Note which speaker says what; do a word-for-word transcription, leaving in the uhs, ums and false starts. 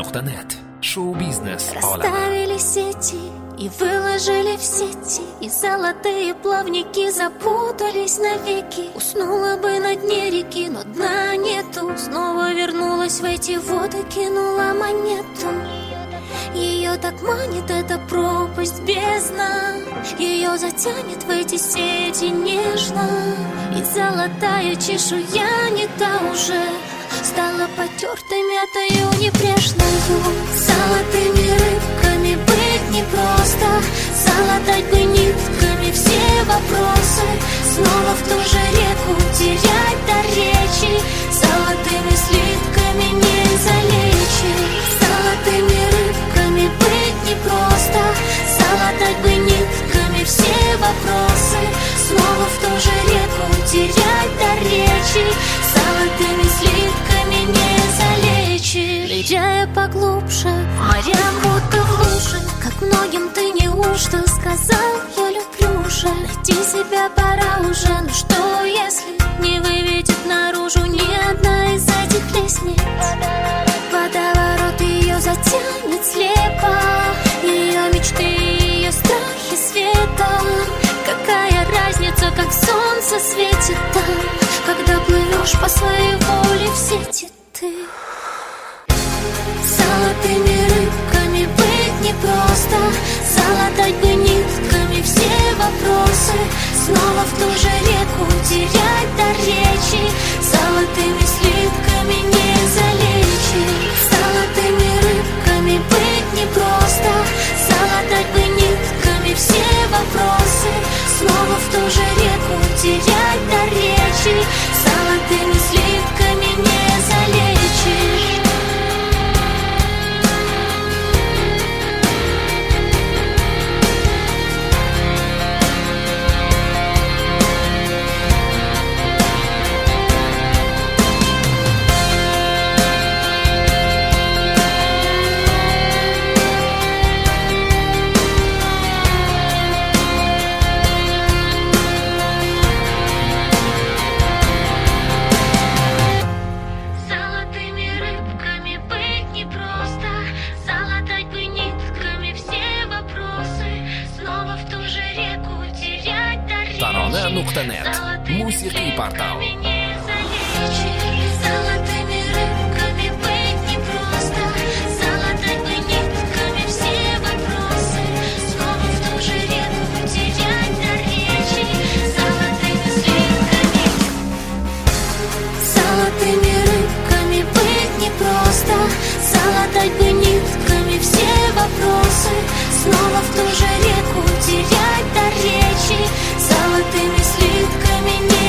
Speaker 1: точка нет. Шоу-бизнес
Speaker 2: Расставили сети и выложили в сети, и золотые плавники запутались навеки. Уснула бы на дне реки, но дна нету. Снова вернулась в эти воды, кинула монету. Ее так манит эта пропасть, бездна. Ее затянет в эти сети нежно. И золотая чешуя не та уже, стала потертой мятою небрежною. Золотыми рыбками быть непросто, залатать бы нитками все вопросы. Снова в ту же реку терять до речи, золотыми слитками не залечишь. Золотыми рыбками быть непросто, залатать бы нитками все вопросы. Снова в ту же реку терять до речи, золотыми слитками не залечишь. Ныряя поглубже, морям будто в луже, как многим ты неужто сказал, я люблю уже. Найти себя пора уже, ну что если не выведет наружу ни одна из этих лестниц. Водоворот ее затянет слепо, ее мечты, ее страхи света. Какая разница, как солнце светит там, когда плывешь по своей воле в сети ты. Золотыми рыбками быть непросто, залатать бы нитками все вопросы. Снова в ту же реку терять до речи, золотыми слитками не залечишь. Золотыми рыбками быть непросто, залатать бы нитками все вопросы. Снова в ту же реку терять до речи, золотыми слитками не залечишь.
Speaker 1: Tarona точка нет. Musiqi portal.
Speaker 2: Золотыми рыбками быть непросто, залатать бы нитками все вопросы. Снова в ту же реку терять до речи, золотыми слитками не